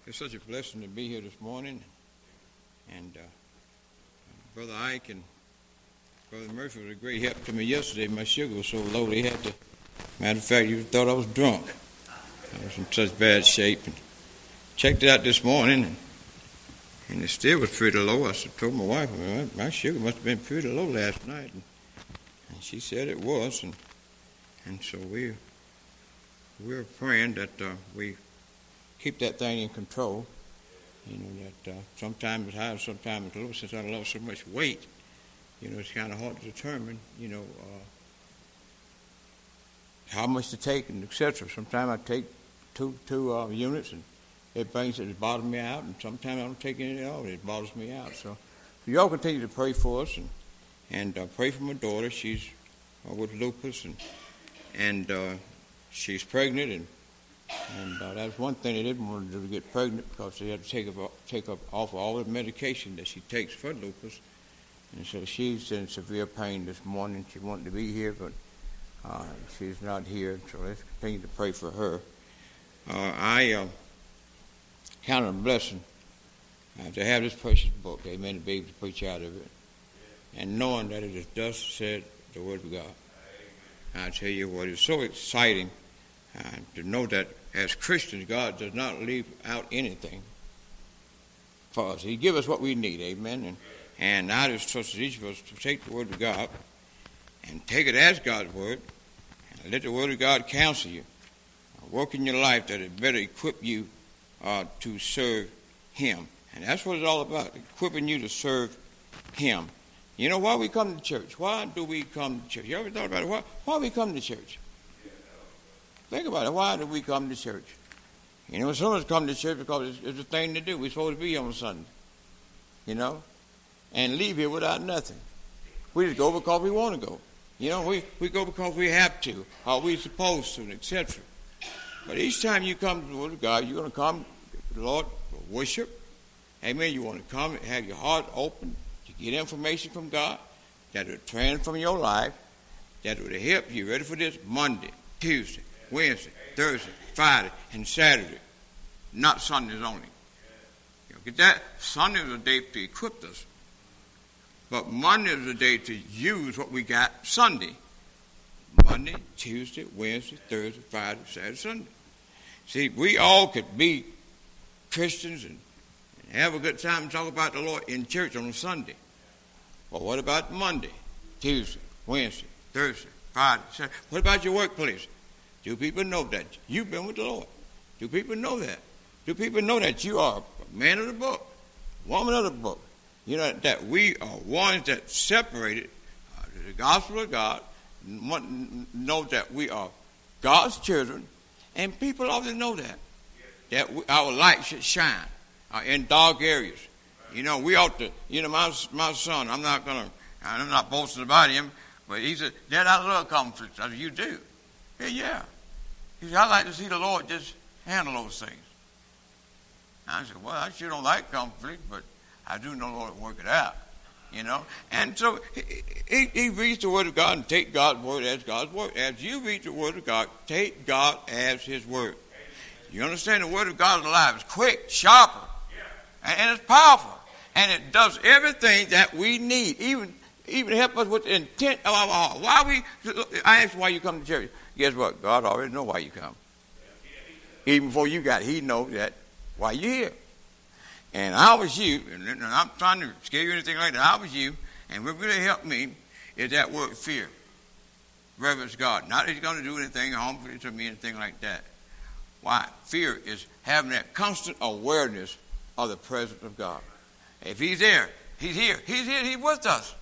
It's such a blessing to be here this morning. And Brother Ike and Brother Murphy was a great help to me yesterday. My sugar was so low they had to. Matter of fact, you thought I was drunk. I was in such bad shape. And checked it out this morning, and it still was pretty low. I told my wife, my sugar must have been pretty low last night. And she said it was. And so we're praying that we keep that thing in control. You know, that sometimes it's high, sometimes it's low. Since I lost so much weight, you know, it's kind of hard to determine, you know, how much to take and etc. Sometimes I take two units and it brings it bottom me out, and sometimes I don't take any at all. It bothers me out. So y'all continue to pray for us and pray for my daughter. She's with lupus and she's pregnant and that's one thing they didn't want to do, to get pregnant, because they had to take up off all the medication that she takes for lupus. And so she's in severe pain this morning. She wanted to be here, but she's not here. So let's continue to pray for her. I count it a blessing to have this precious book, amen, to be able to preach out of it. And knowing that it is thus said the word of God. I tell you what, it's so exciting to know that as Christians, God does not leave out anything for us. He gives us what we need, amen. And I just trust each of us to take the word of God and take it as God's word, and let the word of God counsel you. Work in your life that it better equip you to serve Him. And that's what it's all about, equipping you to serve Him. You know, why we come to church? Why do we come to church? You ever thought about it? Why we come to church? Think about it. Why do we come to church? You know, some of us come to church because it's a thing to do. We're supposed to be on Sunday, you know, and leave here without nothing. We just go because we want to go. You know, we go because we have to, or we're supposed to, etc. But each time you come to the Word of God, you're going to come to the Lord for worship. Amen. You want to come and have your heart open to get information from God that will transform your life, that will help you ready for this Monday, Tuesday, Wednesday, Thursday, Friday, and Saturday. Not Sundays only. You know, get that? Sunday is a day to equip us. But Monday is a day to use what we got Sunday. Monday, Tuesday, Wednesday, Thursday, Friday, Saturday, Sunday. See, we all could be Christians and have a good time and talk about the Lord in church on a Sunday. But what about Monday, Tuesday, Wednesday, Thursday, Friday, Saturday? What about your workplace? Do people know that you've been with the Lord? Do people know that? Do people know that you are a man of the book, woman of the book? You know, that we are ones that separated to the gospel of God, know that we are God's children, and people ought to know that our light should shine in dark areas. You know, we ought to, you know, my son, I'm not boasting about him, but he said, Dad, I love conflicts. I said, you do? Yeah. He said, I like to see the Lord just handle those things. I said, well, I sure don't like conflict, but I do know the Lord will work it out, you know. And so he reads the Word of God and take God's Word as God's Word. As you read the Word of God, take God as His Word. You understand the Word of God is alive. It's quick, sharper, and it's powerful. And it does everything that we need, even help us with the intent of our heart. I asked why you come to church. Guess what? God already knows why you come. Even before you got He knows that why you're here. And I was you, and I'm trying to scare you or anything like that. I was you, and what really helped me is that word fear. Reverence God. Not that He's going to do anything harmful to me, anything like that. Why? Fear is having that constant awareness of the presence of God. If He's there, He's here. He's here. He's with us.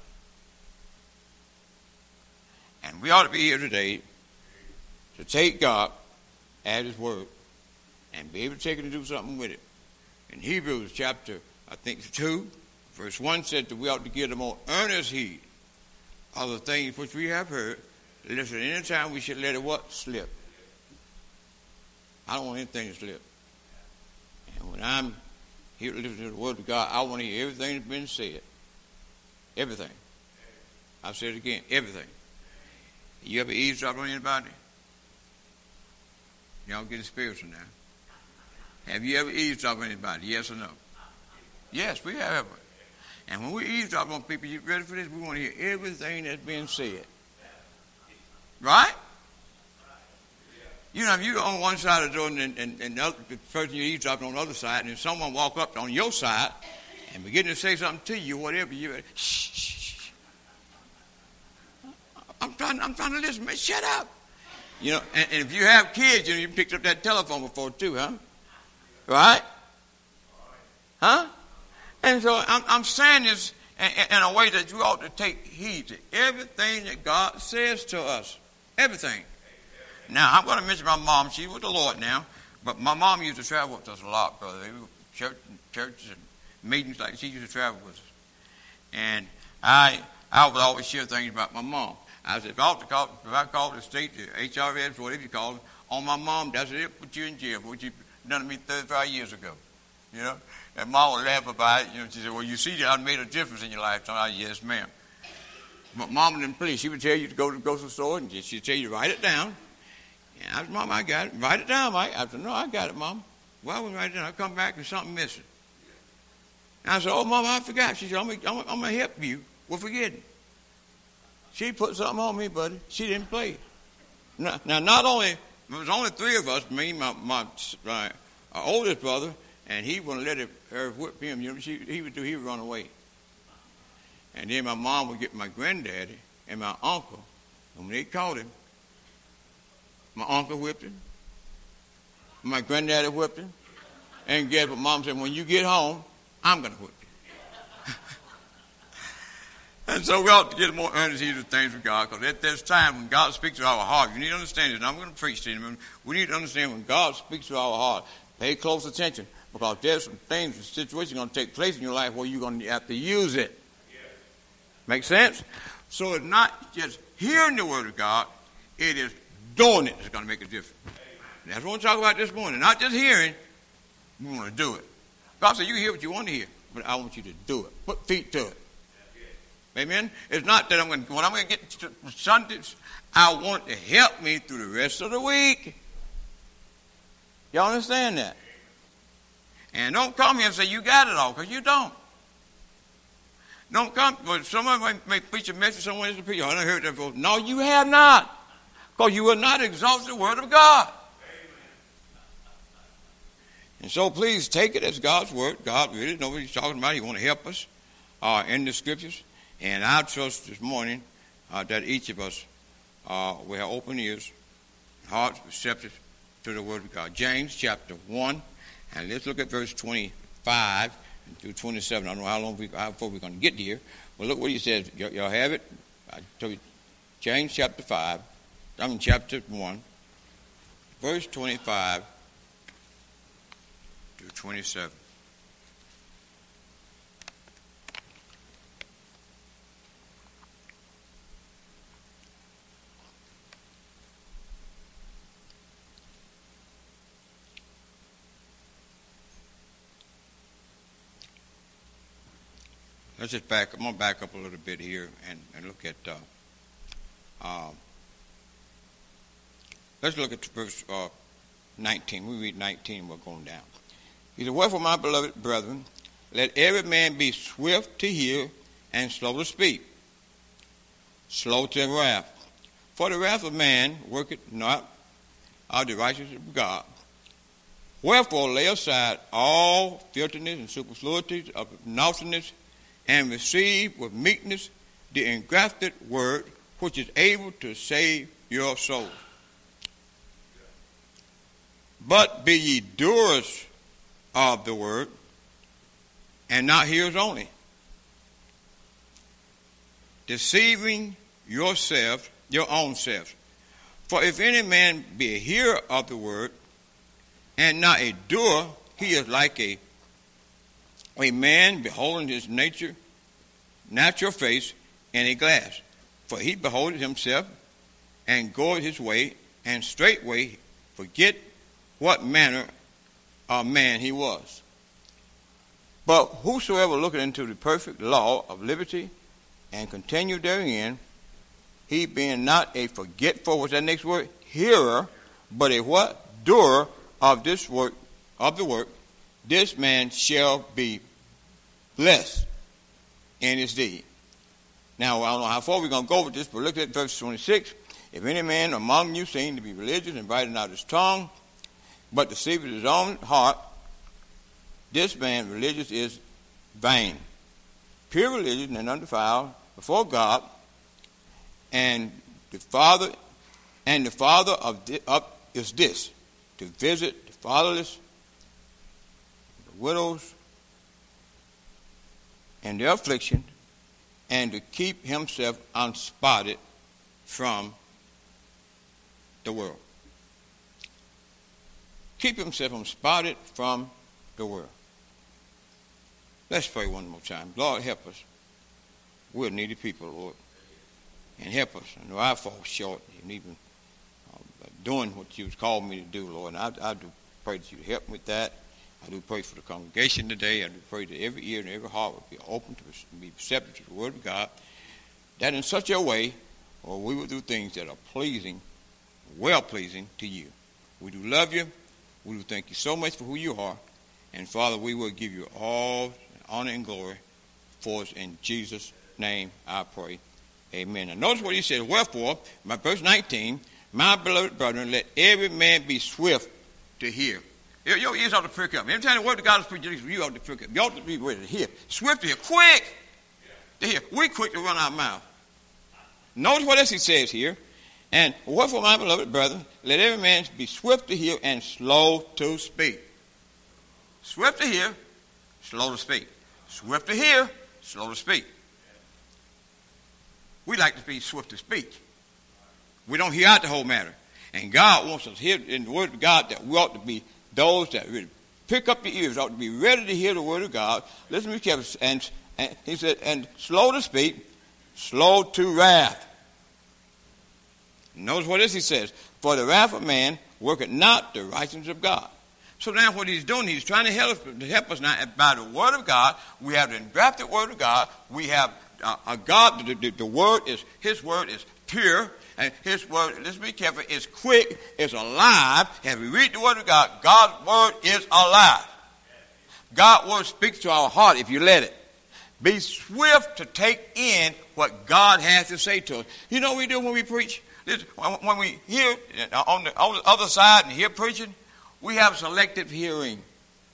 And we ought to be here today to take God at His word and be able to take it and do something with it. In Hebrews chapter, I think 2, verse 1 said that we ought to give them more earnest heed of the things which we have heard. Listen, any time we should let it what? Slip. I don't want anything to slip. And when I'm here to listen to the Word of God, I want to hear everything that's been said. Everything. I'll say it again. Everything. You ever eavesdrop on anybody? Y'all getting spiritual now. Have you ever eavesdropped on anybody? Yes or no? Yes, we have. And when we eavesdrop on people, you ready for this? We want to hear everything that's being said. Right? You know, if you're on one side of the door and the person you eavesdropping on the other side, and if someone walk up on your side and begin to say something to you, whatever, you shh. I'm trying to listen, man. Shut up. You know, and if you have kids, you picked up that telephone before too, huh? Right? Huh? And so I'm saying this in a way that you ought to take heed to everything that God says to us. Everything. Now, I'm going to mention my mom. She's with the Lord now. But my mom used to travel with us a lot, brother. Churches and meetings, like she used to travel with us. And I would always share things about my mom. I said, if I called the state, the HRS, whatever you call it, on my mom, that's it, put you in jail for what you done to me 35 years ago. You know? And Mom would laugh about it. You know, she said, well, you see that I made a difference in your life. So I said, yes, ma'am. But Mom didn't please. She would tell you to go to the grocery store, and she'd tell you to write it down. And I said, Mom, I got it. Write it down, Mike. I said, no, I got it, Mom. Why would I write it down? I come back and something missing. And I said, oh, Mom, I forgot. She said, I'm going to help you with forgetting. She put something on me, buddy. She didn't play. Now, not only, there was only three of us, me, my oldest brother, and he wouldn't let her whip him. You know, he would run away. And then my mom would get my granddaddy and my uncle. And when they caught him, my uncle whipped him. My granddaddy whipped him. And guess what? Mom said, when you get home, I'm going to whip you. And so we ought to get more earnest into things with God, because there's time when God speaks to our heart. You need to understand this, and I'm going to preach to you. We need to understand when God speaks to our heart, pay close attention, because there's some things and situations going to take place in your life where you're going to have to use it. Make sense? So it's not just hearing the word of God, it is doing it that's going to make a difference. And that's what we're talking about this morning. Not just hearing, we want to do it. God said, you hear what you want to hear, but I want you to do it. Put feet to it. Amen? It's not that when I'm going to get to Sundays, I want to help me through the rest of the week. Y'all understand that? And don't come here and say you got it all, because you don't. Don't come, but someone may preach a message, someone else to preach. I don't heard that before. No, you have not, because you will not exhaust the word of God. And so please take it as God's word. God really knows what he's talking about. He wants to help us in the scriptures. And I trust this morning that each of us will have open ears, hearts receptive to the word of God. James chapter 1, and let's look at verse 25 through 27. I don't know how far we're going to get here, but look what he says. Y'all have it? I told you, James chapter 1, verse 25 through 27. Let's just I'm going to back up a little bit here and look at, let's look at verse 19. We read 19, we're going down. He said, wherefore, my beloved brethren, let every man be swift to hear and slow to speak, slow to wrath. For the wrath of man worketh not out the righteousness of God. Wherefore, lay aside all filthiness and superfluities of naughtiness, and receive with meekness the engrafted word, which is able to save your souls. But be ye doers of the word, and not hearers only, deceiving yourselves, your own selves. For if any man be a hearer of the word, and not a doer, he is like a man beholding his natural face in a glass. For he beholdeth himself, and goeth his way, and straightway forget what manner of man he was. But whosoever looketh into the perfect law of liberty, and continue therein, he being not a forgetful, what's that next word? Hearer, but a what? Doer of this work, of the work, this man shall be blessed in his deed. Now, I don't know how far we're going to go with this, but look at verse 26. If any man among you seem to be religious and brighten out his tongue, but deceiveth his own heart, this man religious is vain. Pure religion and undefiled before God, and the Father is this, to visit the fatherless, the widows, and their affliction, and to keep himself unspotted from the world. Keep himself unspotted from the world. Let's pray one more time. Lord, help us. We're needy people, Lord. And help us. I know I fall short in even doing what you've called me to do, Lord. And I do pray that you help me with that. I do pray for the congregation today. I do pray that every ear and every heart will be open to be receptive to the Word of God, that in such a way, or we will do things that are pleasing, well-pleasing to you. We do love you. We do thank you so much for who you are. And, Father, we will give you all honor and glory for us. In Jesus' name I pray. Amen. Now, notice what he says. Wherefore, my verse 19, my beloved brethren, let every man be swift to hear. Your ears ought to prick up. Every time the word of God is preached, you ought to prick up. You ought to be ready to hear. Swift to hear. Quick to hear. We quick to run our mouth. Notice what else he says here. And wherefore, my beloved brethren, let every man be swift to hear and slow to speak. Swift to hear, slow to speak. Swift to hear, slow to speak. We like to be swift to speak. We don't hear out the whole matter. And God wants us to hear in the Word of God that we ought to be those that really pick up your ears, ought to be ready to hear the Word of God. Listen to me carefully. And he said, and slow to speak, slow to wrath. Notice what else he says. For the wrath of man worketh not the righteousness of God. So now what he's doing, he's trying to help us now by the Word of God. We have the engrafted Word of God. We have a God, the Word is, His Word is pure. And His Word, let's be careful, is quick, is alive. As we read the Word of God, God's Word is alive. God's Word speaks to our heart if you let it. Be swift to take in what God has to say to us. You know what we do when we preach? When we hear on the other side and hear preaching, we have selective hearing.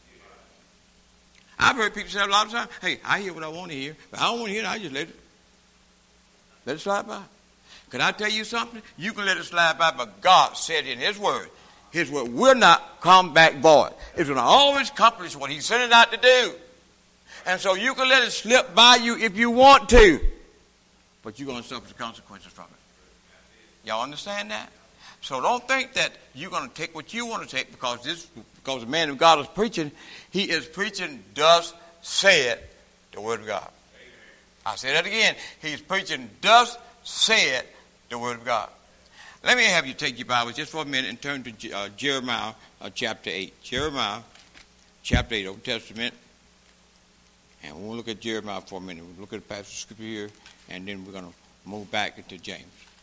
I've heard people say a lot of times, hey, I hear what I want to hear. But I don't want to hear it, I just let it slide by. Can I tell you something? You can let it slide by, but God said in His Word will not come back void. It's going to always accomplish what He sent it out to do. And so you can let it slip by you if you want to, but you're going to suffer the consequences from it. Y'all understand that? So don't think that you're going to take what you want to take because the man of God is preaching. He is preaching, thus saith the Word of God. I say that again. He's preaching, thus saith the Word of God. Let me have you take your Bible just for a minute and turn to Jeremiah chapter 8. Jeremiah chapter 8, Old Testament. And we'll look at Jeremiah for a minute. We'll look at the passage of Scripture here, and then we're going to move back into James.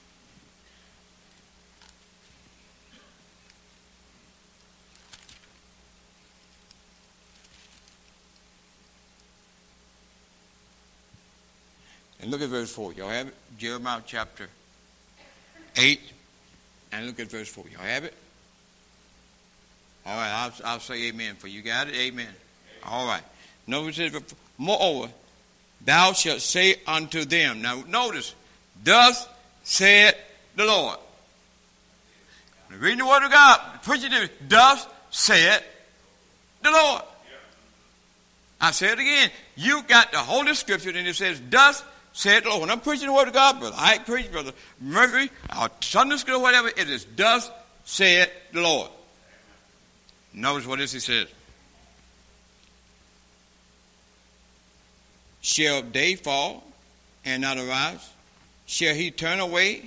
And look at verse 4. Y'all have it? Jeremiah chapter 8. And look at verse 4. Y'all have it? All right, I'll say amen for you. Got it? Amen. All right. Notice it says, moreover, thou shalt say unto them. Now notice, thus saith the Lord. Reading the Word of God, preaching it, thus saith the Lord. I say it again. You got the Holy Scripture, and it says, thus saith the Lord. When I'm preaching the Word of God, Brother Ike preach, Brother Murphy, or Sunday school, whatever, it is, thus saith the Lord. Notice what this he says. Shall they fall and not arise? Shall he turn away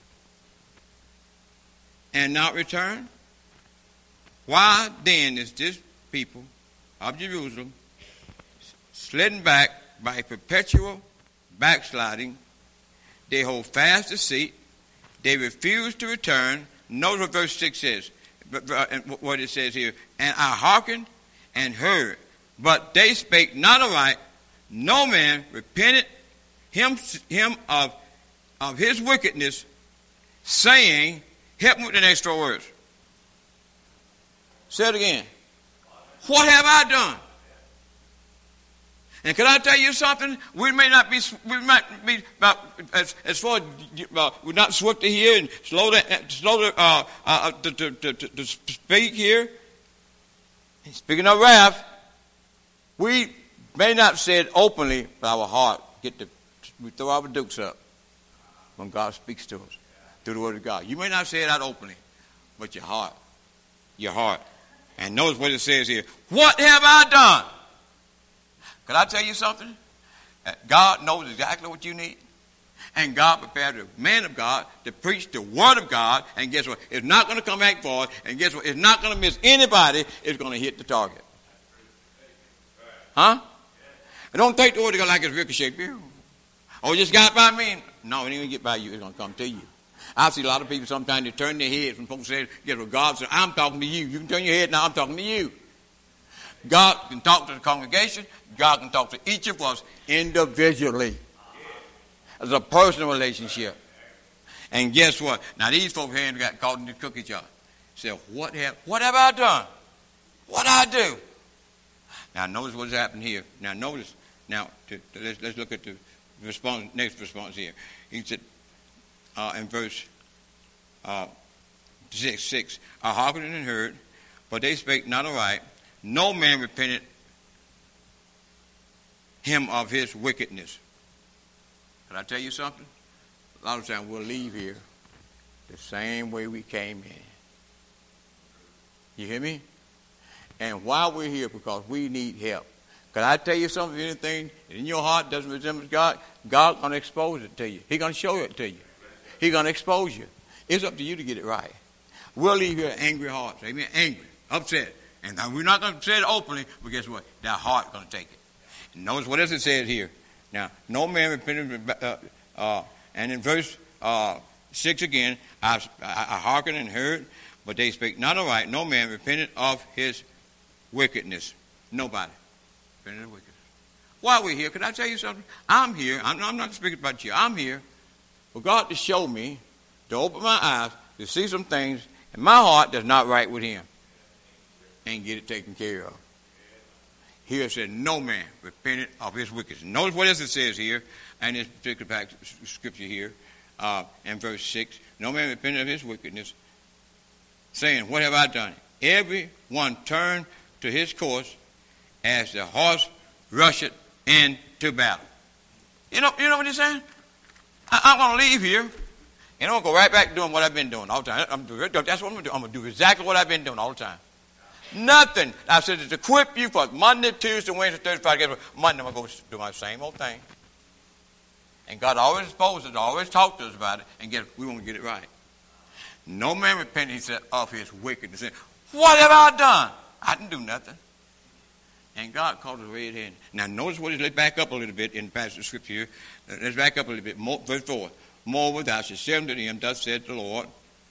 and not return? Why then is this people of Jerusalem slidden back by a perpetual backsliding? They hold fast deceit. They refuse to return. Notice what verse 6 says. what it says here. And I hearkened and heard, but they spake not aright. No man repented him of his wickedness, saying, help me with the next 4 words. Say it again. What have I done? And can I tell you something? We might be as far as we're not swift to hear and slow to speak here. And speaking of wrath, we may not say it openly, but our heart we throw our dukes up when God speaks to us through the Word of God. You may not say it out openly, but your heart. And notice what it says here. What have I done? Can I tell you something? God knows exactly what you need. And God prepared a man of God to preach the Word of God. And guess what? It's not going to come back for it. And guess what? It's not going to miss anybody. It's going to hit the target. Huh? And don't take the Word of God like it's ricochet. Oh, just got by me. No, it ain't going to get by you. It's going to come to you. I see a lot of people sometimes they turn their heads when folks say, guess what? God said, I'm talking to you. You can turn your head now. I'm talking to you. God can talk to the congregation. God can talk to each of us individually. It's a personal relationship. And guess what? Now these folks here got caught in the cookie jar. Said, what have I done? What I do? Now notice what's happened here. Now notice. Now let's look at the next response here. He said in verse 6, I hearkened and heard, but they spake not aright. No man repented him of his wickedness. Can I tell you something? A lot of times we'll leave here the same way we came in. You hear me? And why we're here, because we need help. Can I tell you something? Anything in your heart doesn't resemble God, God's going to expose it to you. He's going to show it to you. He's going to expose you. It's up to you to get it right. We'll leave here angry hearts. Amen? Angry, upset. And we're not going to say it openly, but guess what? That heart's going to take it. And notice what else it says here. Now, no man repented, and in verse 6 again, I hearkened and heard, but they spake not aright. No man repented of his wickedness. Nobody repented of wickedness. Why are we here? Can I tell you something? I'm here. I'm not speaking about you. I'm here for God to show me, to open my eyes, to see some things in my heart that's not right with him. And get it taken care of. Here it said, no man repented of his wickedness. Notice what else it says here, in this particular scripture here, in verse 6. No man repented of his wickedness, saying, what have I done? Every one turned to his course as the horse rusheth into battle. You know what he's saying? I'm going to leave here, and I'm going to go right back to doing what I've been doing all the time. That's what I'm going to do. I'm going to do exactly what I've been doing all the time. Nothing. I said to equip you for Monday, Tuesday, Wednesday, Thursday, Friday. Guess what? Monday I'm going to go do my same old thing. And God always exposed us, always talked to us about it, and we want to get it right. No man repented, he said, of his wickedness. What have I done? I didn't do nothing. And God called us red-handed. Now notice what is. Let's back up a little bit in the passage of scripture here. Let's back up a little bit. Verse 4. Moreover, thou shalt say unto them, thus said the Lord,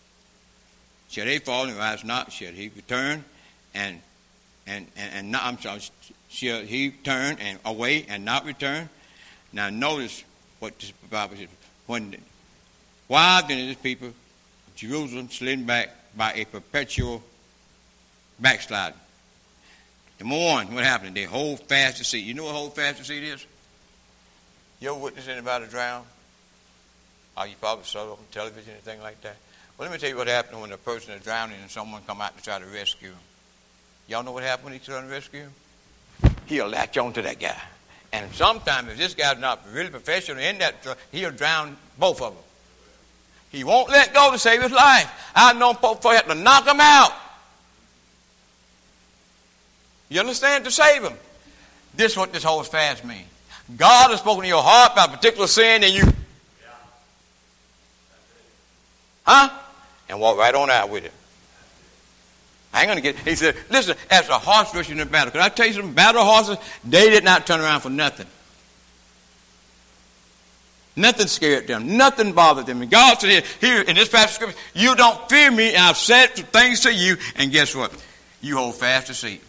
shall they fall and rise not? Shall he return? And not, I'm sorry, shall he turn and away and not return? Now notice what this Bible says. Why then is this people of Jerusalem slidden back by a perpetual backsliding? Number one, what happened? They hold fast to see. You know what hold fast to see is? You ever witness anybody drown? Oh, you probably saw it on television, anything like that. Well, let me tell you what happened when a person is drowning and someone come out to try to rescue him. Y'all know what happened when he's trying to rescue him? He'll latch on to that guy. And sometimes if this guy's not really professional in that, he'll drown both of them. He won't let go to save his life. I've known folks have to knock him out. You understand? To save him. This is what this whole fast means. God has spoken to your heart about a particular sin and you... Huh? And walk right on out with it. I ain't going to get... He said, listen, as a horse rushing in battle. Can I tell you something? Battle horses, they did not turn around for nothing. Nothing scared them. Nothing bothered them. And God said here in this passage of Scripture, you don't fear me, and I've said some things to you, and guess what? You hold fast to see.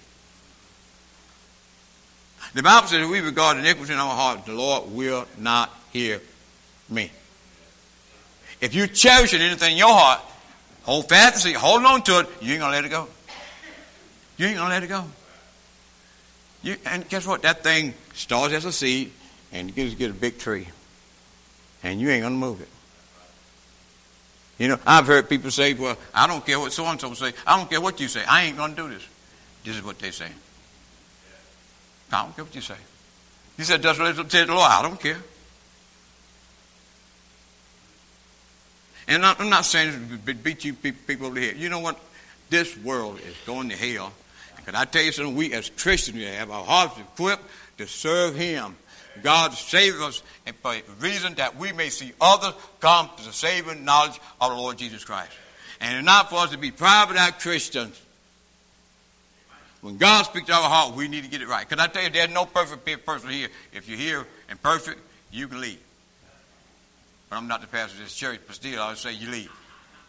The Bible says if we regard iniquity in our hearts, the Lord will not hear me. If you cherish anything in your heart, hold fast to see, hold on to it, you ain't going to let it go. You ain't going to let it go. And guess what? That thing starts as a seed and you get a big tree. And you ain't going to move it. You know, I've heard people say, well, I don't care what so-and-so say. I don't care what you say. I ain't going to do this. This is what they say. I don't care what you say. You said, just let it say the Lord. I don't care. And I'm not saying to beat you people over the head. You know what? This world is going to hell. And can I tell you something? We as Christians, we have our hearts equipped to serve Him. God saved us for a reason that we may see others come to the saving knowledge of the Lord Jesus Christ. And it's not for us to be private out Christians. When God speaks to our heart, we need to get it right. Can I tell you, there's no perfect person here. If you're here and perfect, you can leave. But I'm not the pastor of this church, but still I would say you leave.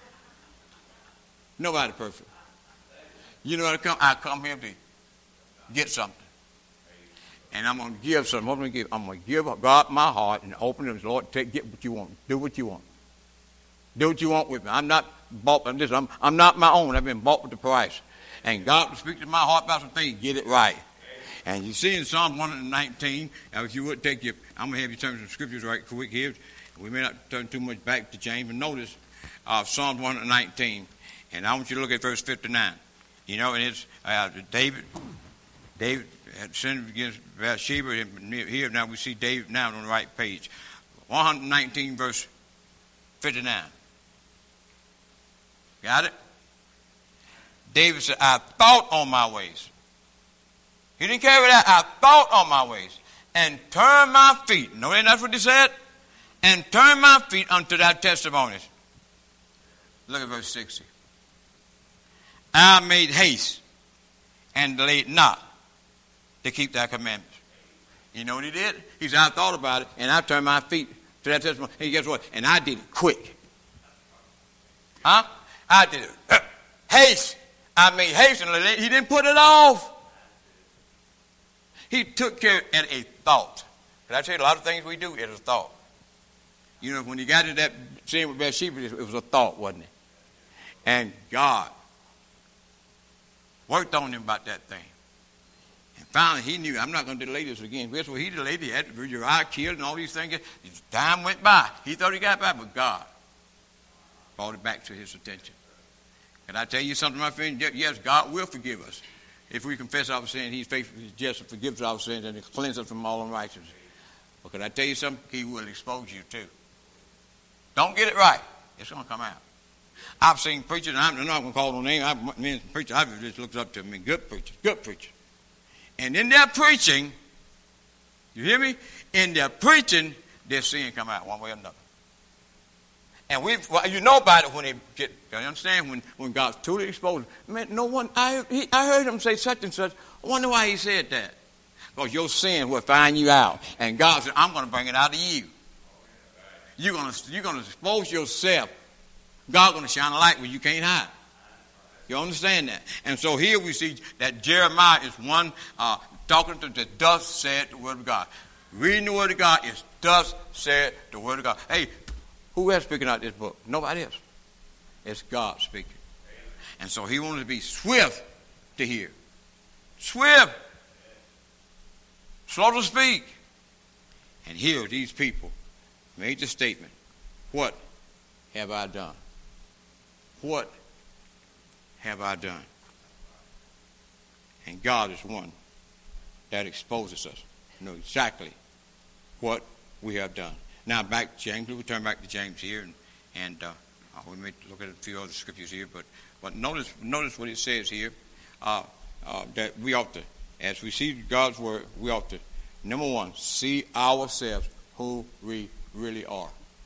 Nobody perfect. You know what I come here to get something. And I'm going to give something. What am I going to give? I'm going to give God my heart and open it. Lord, get what you want. Do what you want. Do what you want with me. I'm not bought by this. I'm not my own. I've been bought with the price. And God will speak to my heart about some things. Get it right. And you see in Psalm 119, now if you would take your, I'm going to have you turn some scriptures right quick here. We may not turn too much back to James, but notice Psalm 119. And I want you to look at verse 59. You know, and it's David had sinned against Bathsheba. Here now we see David now on the right page. 119 verse 59. Got it? David said, I thought on my ways. He didn't carry that. I thought on my ways and turned my feet. No, that's what he said. And turn my feet unto thy testimonies. Look at verse 60. I made haste and delayed not to keep thy commandments. You know what he did? He said, I thought about it, and I turned my feet to that testimony. And guess what? And I did it quick. Huh? I did it. Haste. I made haste and delayed. He didn't put it off. He took care of a thought. Can I tell you, a lot of things we do is a thought. You know, when he got to that sin with Bathsheba, it was a thought, wasn't it? And God worked on him about that thing. And finally, he knew, I'm not going to delay this again. Guess what? He delayed it. He had Uriah killed and all these things. Time went by. He thought he got by, but God brought it back to his attention. Can I tell you something, my friend? Yes, God will forgive us. If we confess our sin, He's faithful, He's just, and forgives our sins, and He cleanses us from all unrighteousness. But can I tell you something? He will expose you too. Don't get it right. It's going to come out. I've seen preachers, and I'm not going to call no name. Preachers I've just looked up to me. Good preachers. And in their preaching, you hear me? In their preaching, their sin come out one way or another. And you know about it when they get, you understand, when God's totally exposed. Man, no one, I heard him say such and such. I wonder why he said that. Because your sin will find you out. And God said, I'm going to bring it out of you. You're going to expose yourself. God's going to shine a light where you can't hide. You understand that? And so here we see that Jeremiah is one talking to the thus said the word of God. Reading the word of God is thus said the word of God. Hey, who else speaking out this book? Nobody else. It's God speaking. And so he wanted to be swift to hear. Swift. Slow to speak. And here these people made the statement, what have I done? What have I done? And God is one that exposes us to know exactly what we have done. Now back to James. We'll turn back to James here, and we may look at a few other scriptures here. But notice what it says here, that we ought to, as we see God's word, we ought to, number one, see ourselves who we really are.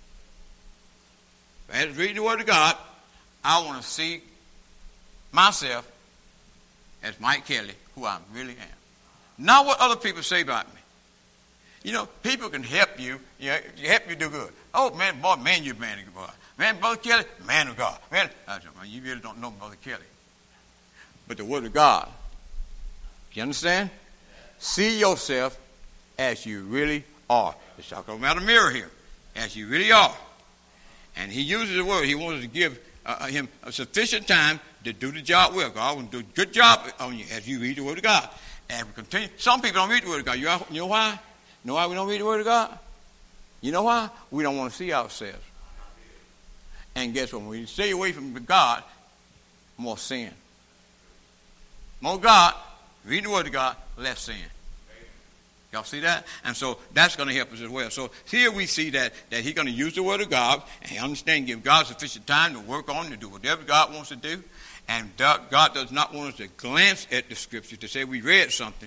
As reading the word of God, I want to see myself as Mike Kelly, who I really am. Not what other people say about me. You know, people can help you, help you do good. Oh, man, boy, man, you're a man of God. Man, Brother Kelly, man of God. Man, you really don't know Brother Kelly. But the Word of God, you understand? See yourself as you really are. It's talking about a mirror here. As you really are. And he uses the word. He wants to give him a sufficient time to do the job well. God will do a good job on you as you read the Word of God. And we continue. Some people don't read the Word of God. You know why? You know why we don't read the Word of God? You know why? We don't want to see ourselves. And guess what? When we stay away from God, more sin. More God, read the Word of God, less sin. Y'all see that? And so that's going to help us as well. So here we see that he's going to use the Word of God, and he understands, give God sufficient time to work on, to do whatever God wants to do. And God does not want us to glance at the Scripture to say we read something.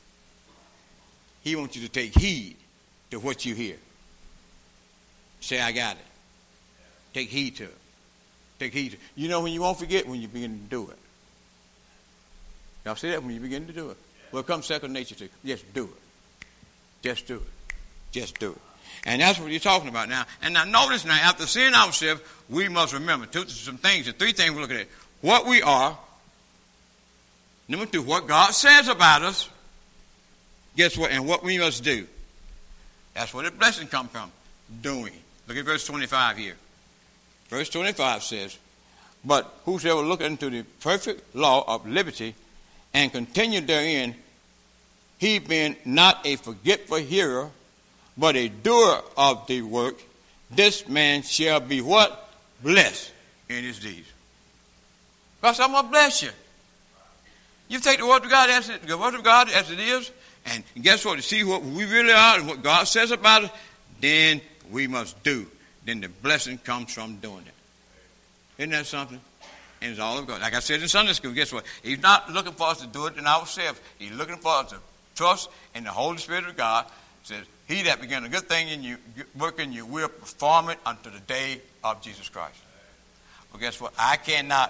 He wants you to take heed to what you hear. Say, I got it. Take heed to it. Take heed to it. You know when you won't forget when you begin to do it. Y'all see that? When you begin to do it. Well, it comes second nature to you. Just do it. Just do it. Just do it. And that's what you're talking about now. And now notice now, after seeing ourselves, we must remember some things, the three things we're looking at. What we are. Number two, what God says about us. Guess what? And what we must do. That's where the blessing comes from. Doing. Look at verse 25 here. Verse 25 says, but whosoever look into the perfect law of liberty and continue therein, he being not a forgetful hearer, but a doer of the work, this man shall be what? Blessed in his deeds. Because I'm going to bless you. You take the Word of God as it is, and guess what? To see what we really are and what God says about it, then we must do. Then the blessing comes from doing it. Isn't that something? And it's all of God. Like I said in Sunday school, guess what? He's not looking for us to do it in ourselves. He's looking for us to trust in the Holy Spirit of God. It says, he that began a good thing in you, work in you, will perform it unto the day of Jesus Christ. Well, guess what? I cannot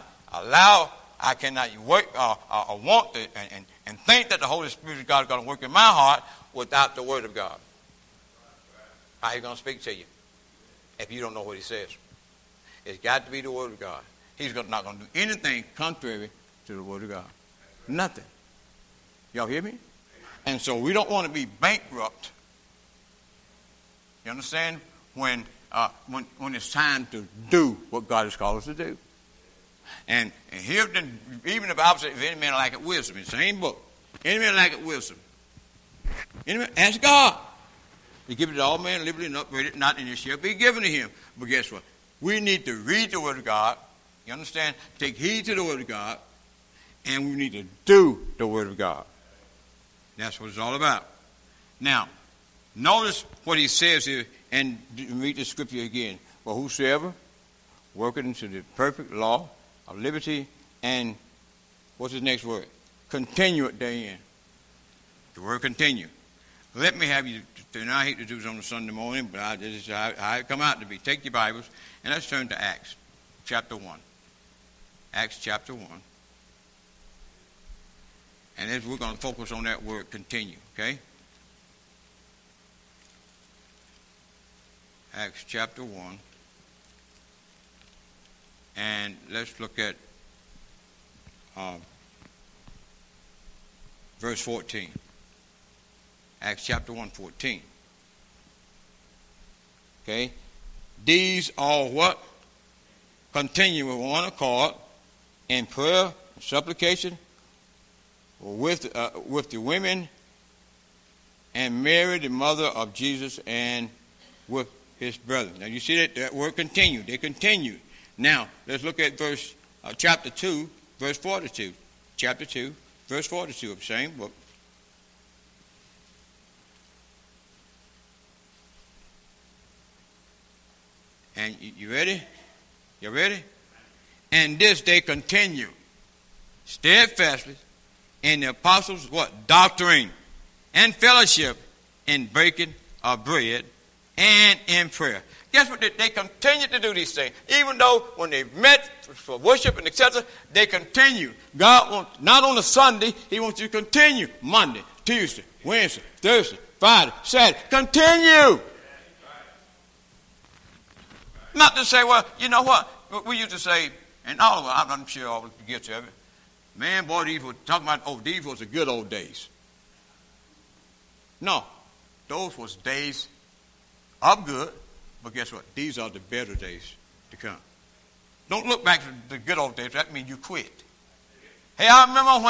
work or want to and think that the Holy Spirit of God is going to work in my heart without the Word of God. How are you going to speak to you if you don't know what he says? It's got to be the Word of God. He's not going to do anything contrary to the Word of God. Nothing. Y'all hear me? And so we don't want to be bankrupt. You understand? When it's time to do what God has called us to do. And here, even the Bible says, if any man lacketh wisdom, in the same book, any man lacketh wisdom, ask God. He gives it to all men, liberally, and upbraid it not, and it shall be given to him. But guess what? We need to read the Word of God. You understand? Take heed to the Word of God. And we need to do the Word of God. That's what it's all about. Now, notice what he says here, and read the scripture again. For whosoever worketh into the perfect law of liberty, and what's his next word? Continue it therein. The word continue. Let me have you, and I hate to do this on a Sunday morning, but this is how I come out to be. Take your Bibles, and let's turn to Acts chapter 1. Acts chapter 1. And then we're going to focus on that word continue, okay? Acts chapter 1. And let's look at verse 14. Acts chapter 1, 14. Okay? These all what? Continue with one accord in prayer and supplication with the women and Mary, the mother of Jesus, and with his brethren. Now you see that word continue. They continued. Now let's look at chapter 2, verse 42. Chapter 2, verse 42 of the same book. And you ready? You ready? And this they continue steadfastly in the apostles' what? Doctrine and fellowship, in breaking of bread and in prayer. guess what? They continue to do these things. Even though when they met for worship and etc., they continue. God wants, not on a Sunday, he wants you to continue. Monday, Tuesday, Wednesday, Thursday, Friday, Saturday. Continue. Not to say, well, you know what? We used to say, and all of us, I'm sure all of us get to it. Man, boy, these was the good old days. No, those was days of good, but guess what? These are the better days to come. Don't look back to the good old days. That means you quit. Hey, I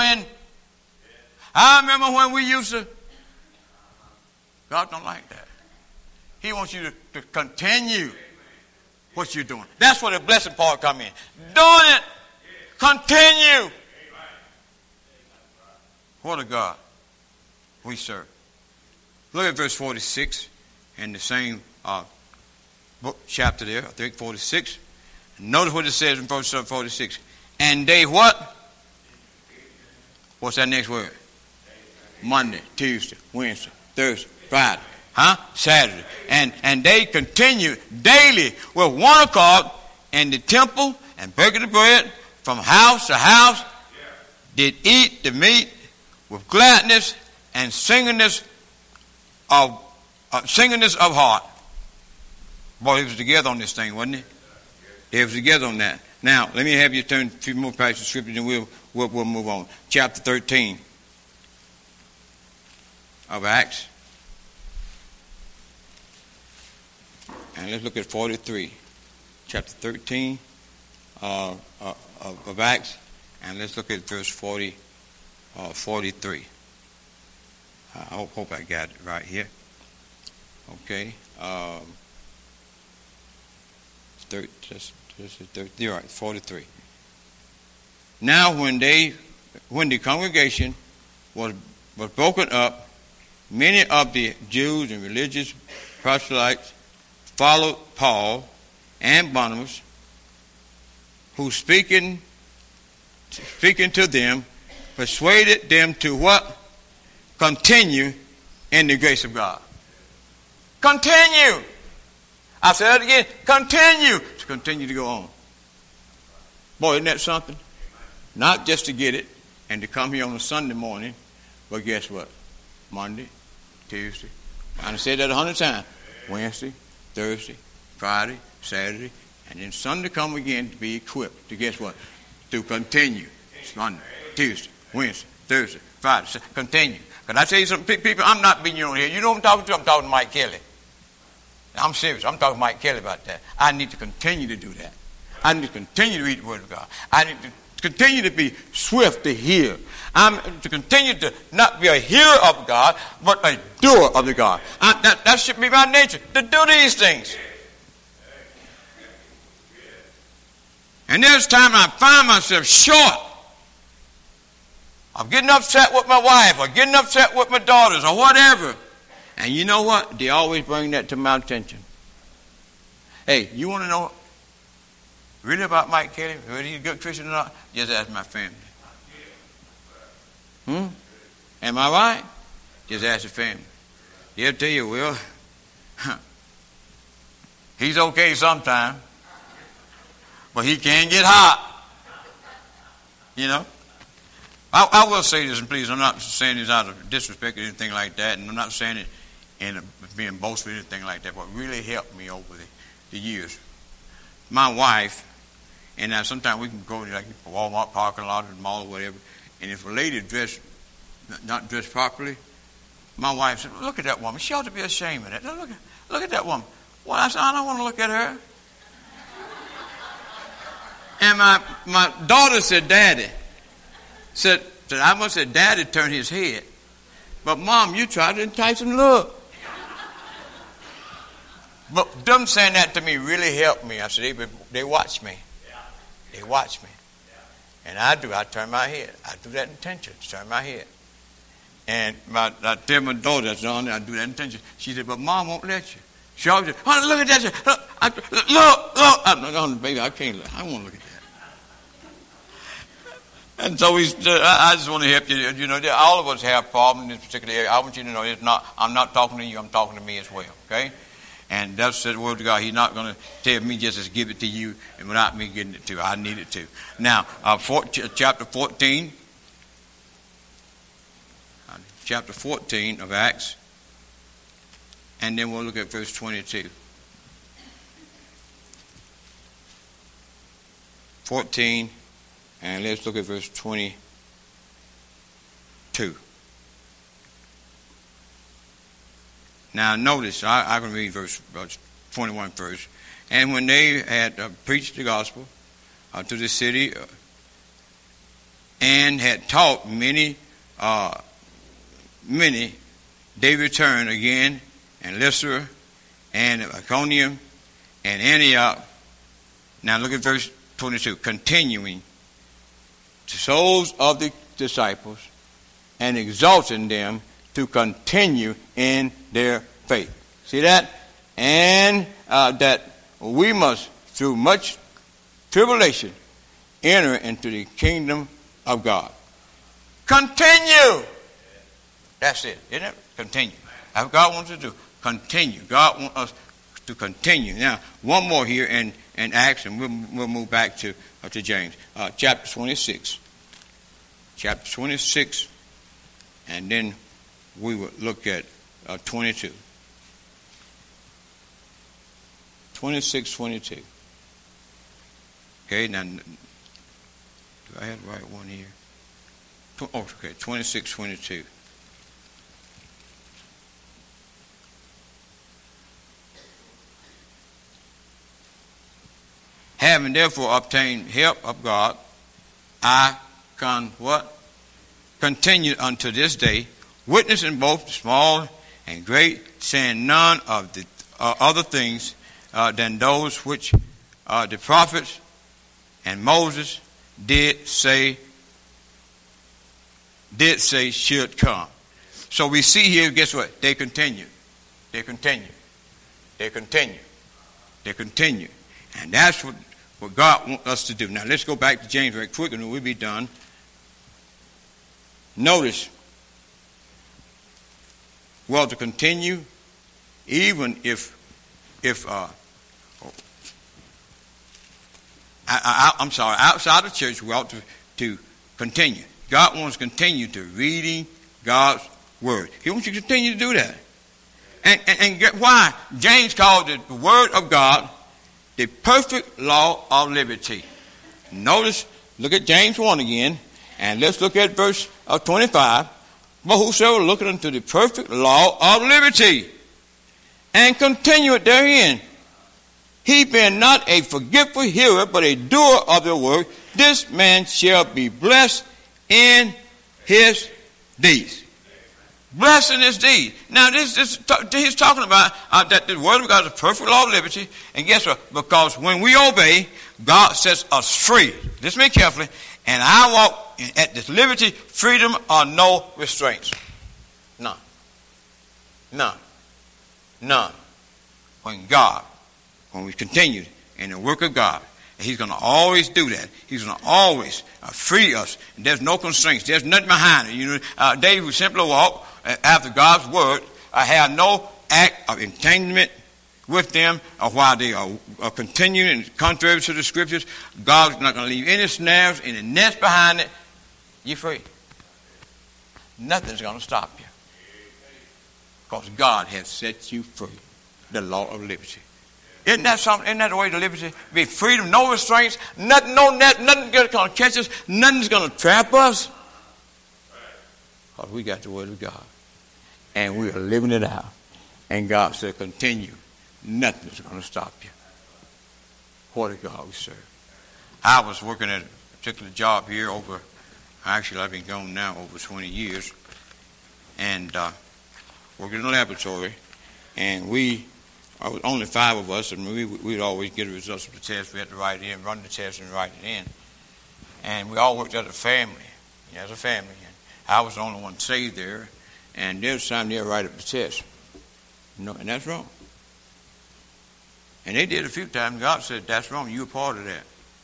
remember when we used to. God don't like that. He wants you to continue what you're doing. That's where the blessing part come in. Doing it. Continue. What a God we serve. Look at verse 46 in the same book chapter there, I think 46. Notice what it says in verse 46. And they what? What's that next word? Monday, Tuesday, Wednesday, Thursday, Friday, Saturday. And they continue daily with one accord in the temple and breaking the bread from house to house, did eat the meat with gladness and singleness of heart. Boy, he was together on this thing, wasn't he? They was together on that. Now, let me have you turn a few more passages of scripture, and we'll move on. Chapter 13 of Acts. And let's look at 43. Chapter 13 of Acts. And let's look at verse 43. I hope I got it right here. Okay. You're right, 43. Now when the congregation was broken up, many of the Jews and religious proselytes followed Paul and Barnabas, who speaking to them, persuaded them to what? Continue in the grace of God. Continue. I said it again. Continue. To continue to go on. Boy, isn't that something? Not just to get it and to come here on a Sunday morning, but guess what? Monday, Tuesday. I said that 100 times. Wednesday, Thursday, Friday, Saturday, and then Sunday come again to be equipped to guess what? To continue. It's Monday, Tuesday, Wednesday, Thursday, Friday. Continue. Can I tell you something? People, I'm not being you on here. You know what I'm talking to? I'm talking to Mike Kelly. I'm serious. I'm talking to Mike Kelly about that. I need to continue to do that. I need to continue to read the Word of God. I need to continue to be swift to hear. I'm to continue to not be a hearer of God, but a doer of the God. That should be my nature, to do these things. And there's times I find myself short. I'm getting upset with my wife or getting upset with my daughters or whatever. And you know what? They always bring that to my attention. Hey, you want to know really about Mike Kelly? Whether he's a good Christian or not? Just ask my family. Am I right? Just ask the family. They'll tell you, well, he's okay sometimes, but he can get hot. You know? I will say this, and please, I'm not saying this out of disrespect or anything like that, and I'm not saying it in being boastful or anything like that, but really helped me over the years. My wife, and now sometimes we can go to like Walmart parking lot or the mall or whatever, and if a lady not dressed properly, my wife said, look at that woman. She ought to be ashamed of that. Look at that woman. Well, I said, I don't want to look at her. And my daughter said, Daddy, said I must have Daddy turned his head. But Mom, you tried to entice him to look. But them saying that to me really helped me. I said, they watch me. They watch me. And I turn my head. I do that intention, turn my head. And I tell my daughter, I do that intention. She said, but Mom won't let you. She always said, oh, look at that. Look. I'm like, baby, I can't look. I don't want to look at that. And so I just want to help you. You know, all of us have problems in this particular area. I want you to know I'm not talking to you. I'm talking to me as well. Okay. And that's the word of God. He's not going to tell me just to give it to you and without me getting it to you. I need it too. Now, chapter 14. Chapter 14 of Acts. And then we'll look at verse 22. 14. And let's look at verse 22. Now notice, I can read verse 21 first. And when they had preached the gospel to the city and had taught many, they returned again, and Lystra and Iconium and Antioch. Now look at verse 22. Continuing to souls of the disciples and exalting them to continue in their faith. See that? And that we must, through much tribulation, enter into the kingdom of God. Continue. That's it, isn't it? Continue. That's what God wants us to do. Continue. God wants us to continue. Now, one more here in Acts, and we'll move back to James. Chapter 26. Chapter 26, and then we will look at 22. 26, 22. Okay, now, do I have the right one here? Okay, 26, 22. Having therefore obtained help of God, I can what? Continue unto this day, witnessing both small and great, saying none of the other things than those which the prophets and Moses did say should come. So we see here, guess what? They continue. They continue. They continue. They continue. And that's what God wants us to do. Now let's go back to James very quick and we'll be done. Notice, well, to continue, even if outside the church, we ought to continue. God wants to continue to reading God's word. He wants you to continue to do that. And why? James called the word of God the perfect law of liberty. Notice, look at James 1 again, and let's look at verse 25. But whosoever looketh unto the perfect law of liberty, and continue it therein, he being not a forgetful hearer, but a doer of the word, this man shall be blessed in his deeds. Blessed in his deeds. Now, he's talking about that the word of God is a perfect law of liberty. And guess what? Because when we obey, God sets us free. Listen to me carefully. And I walk at this liberty, freedom, or no restraints. None. None. None. When we continue in the work of God, he's going to always do that. He's going to always free us. And there's no constraints. There's nothing behind it. David would simply walk after God's word. I have no act of entanglement with them while they are continuing contrary to the scriptures. God's not going to leave any snares, any nets behind it. You're free. Nothing's going to stop you. Because God has set you free. The law of liberty. Isn't that something? Isn't that the way to liberty? Be freedom, no restraints, nothing, no net, nothing's going to catch us, nothing's going to trap us. Because we got the word of God. And we are living it out. And God said, continue. Nothing's going to stop you. What a God we serve. I was working at a particular job here actually I've been gone now over 20 years. And working in a laboratory. And was only 5 of us, and we'd always get the results of the test. We had to write it in, run the test, and write it in. And we all worked as a family. And I was the only one saved there. And there's time they'll write up the test. No, and that's wrong. And they did a few times. God said, that's wrong. You're a part of that.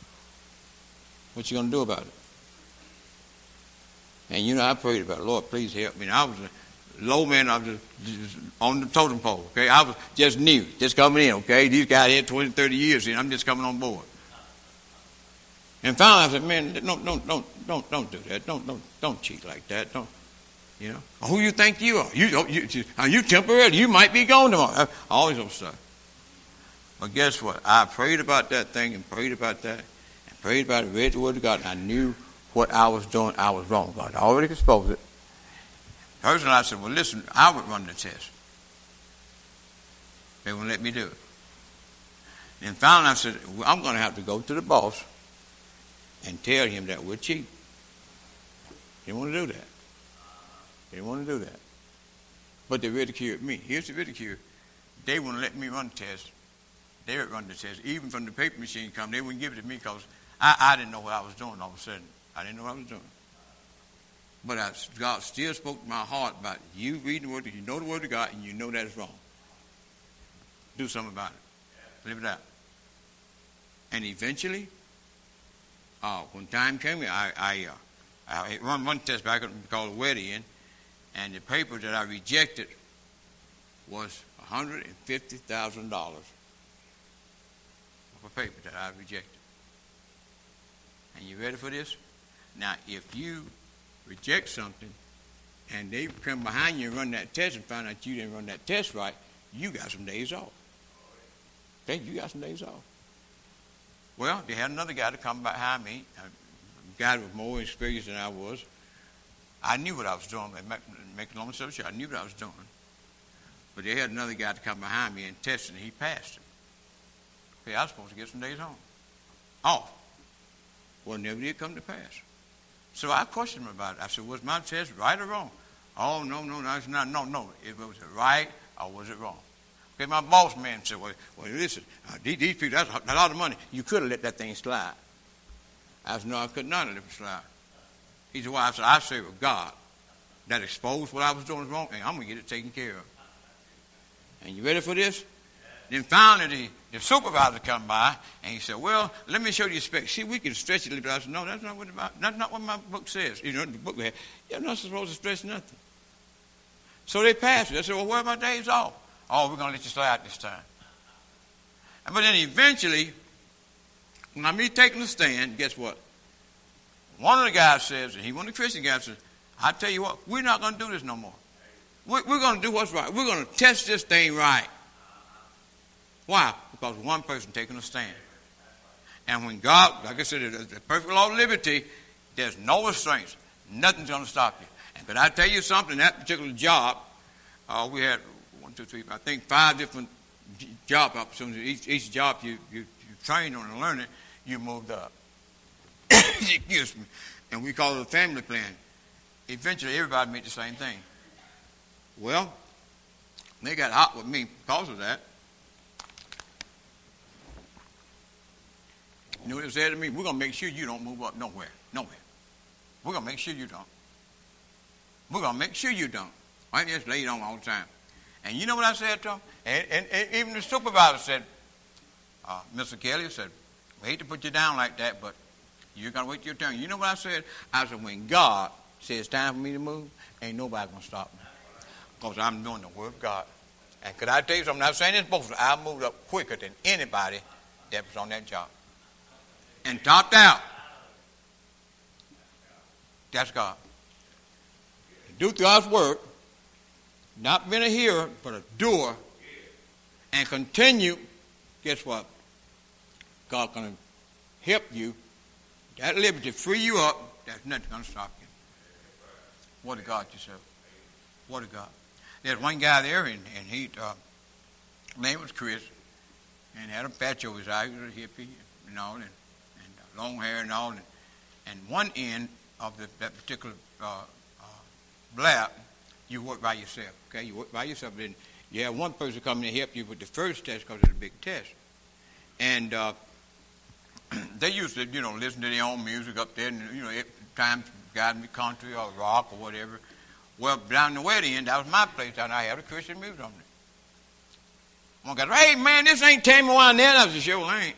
What you going to do about it? And I prayed about, Lord, please help me. And I was low man on the totem pole. Okay, I was just new, just coming in. Okay, these guys had 20, 30 years in. I'm just coming on board. And finally, I said, "Man, don't do that. Don't cheat like that. Don't, you know. Who you think you are? Are you temporary? You might be gone tomorrow. Always those stuff." But guess what? I prayed about that thing and prayed about that and prayed about it, read the Word of God, and I knew what I was doing. I was wrong. God already exposed it. Personally, I said, "Well, listen, I would run the test." They wouldn't let me do it. And finally, I said, "Well, I'm going to have to go to the boss and tell him that we're cheap." They didn't want to do that. They didn't want to do that. But they ridiculed me. Here's the ridicule. They wouldn't let me run the test. They would run the test. Even from the paper machine come, they wouldn't give it to me because I didn't know what I was doing all of a sudden. I didn't know what I was doing. But God still spoke to my heart about you reading the Word, you know the Word of God, and you know that is wrong. Do something about it. Live it out. And eventually, when time came, I run one test back called a wedding, and the paper that I rejected was $150,000 of a paper that I rejected. And you ready for this? Now, if you reject something and they come behind you and run that test and find out you didn't run that test right, you got some days off. Okay, you got some days off. Well, they had another guy to come behind me, a guy with more experience than I was. I knew what I was doing. Make a long story short, I knew what I was doing. But they had another guy to come behind me and test it, and he passed it. Okay, I was supposed to get some days off. Well, never did come to pass. So I questioned him about it. I said, "Was my test right or wrong?" "Oh, no. No. It was it right or was it wrong?" Okay, my boss man said, well listen, these people, that's a lot of money. You could have let that thing slide. I said, "No, I could not have let it slide." He said, "Well," I said, "I serve a God that exposed what I was doing wrong, and I'm going to get it taken care of." And you ready for this? Then finally the supervisor come by, and he said, "Well, let me show you the specs. See, we can stretch it a little bit." I said, "No, that's not what my book says. You know, the book we have, you're not supposed to stretch nothing." So they passed it. I said, "Well, where are my days off?" "Oh, we're going to let you slide this time." But then eventually, when I'm taking the stand, guess what? One of the guys says, and he one of the Christian guys says, "I tell you what, we're not going to do this no more. We're going to do what's right. We're going to test this thing right." Why? Because one person taking a stand. And when God, like I said, the perfect law of liberty, there's no restraints. Nothing's going to stop you. And could I tell you something? That particular job, we had 5 different job opportunities. Each job you train on and learn it, you moved up. Excuse me. And we call it a family plan. Eventually, everybody made the same thing. Well, they got hot with me because of that. You know what they said to me? "We're going to make sure you don't move up nowhere. We're going to make sure you don't. We're going to make sure you don't." I just laid on all the time. And you know what I said to them? And even the supervisor said, "Mr. Kelly," said, "we hate to put you down like that, but you're going to wait your turn." You know what I said? I said, "When God says it's time for me to move, ain't nobody going to stop me. Because I'm doing the Word of God." And could I tell you something? I'm saying this both. I moved up quicker than anybody that was on that job. And topped out. That's God. Do God's work, not being a hearer, but a doer, and continue, guess what? God's going to help you. That liberty, free you up. There's nothing going to stop you. What a God yourself. What a God. There's one guy there, and he, his name was Chris, and had a patch over his eye. He was a hippie and all, and long hair and all. And one end of that particular lab, you work by yourself. Okay, you work by yourself. Then you have one person come in and help you with the first test because it's a big test. And they used to, listen to their own music up there, and at times guide me country or rock or whatever. Well, down the wedding end, that was my place down there. I had a Christian music on there. One guy said, "Hey man, this ain't Tammy Wynette." I said, "Sure ain't."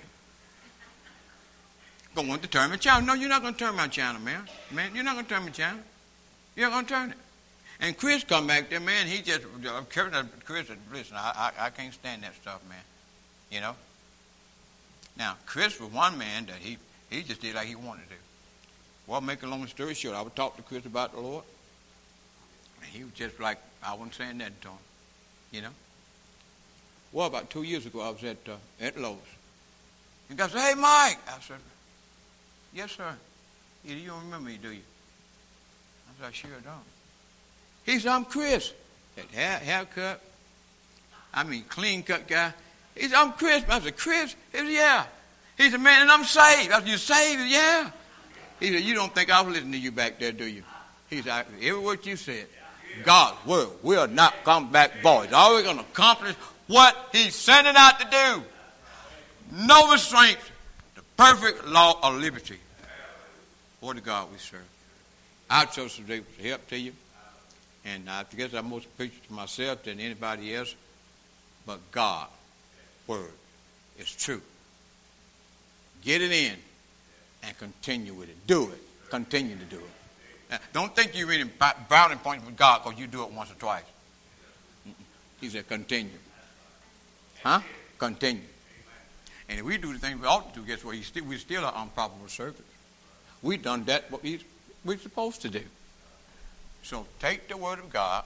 Going to turn my channel. "No, you're not going to turn my channel, man. Man, you're not going to turn my channel. You're not going to turn it." And Chris come back there, man, he just, Chris said, listen, I can't stand that stuff, man. You know? Now, Chris was one man that he just did like he wanted to do. Well, make a long story short, I would talk to Chris about the Lord. And he was just like, I wasn't saying that to him. You know? Well, about 2 years ago, I was at Lowe's. And God said, hey, Mike. I said, yes, sir. He said, you don't remember me, do you? I said, I sure don't. He said, I'm Chris. That haircut. I mean, clean-cut guy. He said, I'm Chris. I said, Chris? He said, yeah. He said, man, and I'm saved. I said, you saved? He said, yeah. He said, you don't think I was listening to you back there, do you? He said, every word you said, God's word will not come back void. It's always going to accomplish what he's sending out to do. No restraints. The perfect law of liberty. What a God we serve. I trust today was help to you. And I guess I'm more preaching to myself than anybody else. But God's word is true. Get it in and continue with it. Do it. Continue to do it. Now, don't think you're reading brownie points with God because you do it once or twice. He said continue. Huh? Continue. And if we do the things we ought to do, guess what? We still are unprofitable servants. We've done that what we're supposed to do. So take the word of God,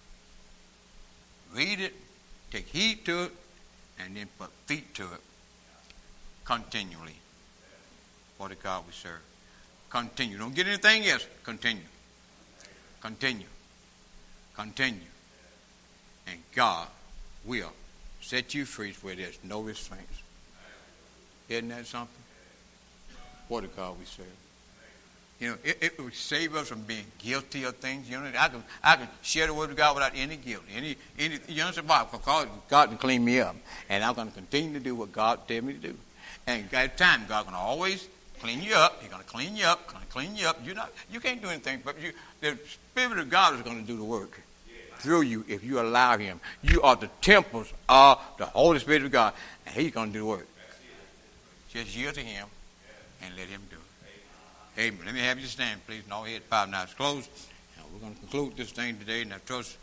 read it, take heed to it, and then put feet to it continually. What a God we serve. Continue. Don't get anything else. Continue. Continue. Continue. And God will set you free where there's no restraints. Isn't that something? What a God we serve. You know, it would save us from being guilty of things. You know, I can share the word of God without any guilt. Any you understand? Because God can clean me up. And I'm going to continue to do what God tell me to do. And at time, God's going to always clean you up. He's going to clean you up. Going to clean you up. You can't do anything, but the Spirit of God is going to do the work through you if you allow Him. You are the temples of the Holy Spirit of God, and He's going to do the work. Just yield to Him and let Him do it. Amen. Let me have you stand, please. And all head 5 nights closed. Now we're going to conclude this thing today, and I trust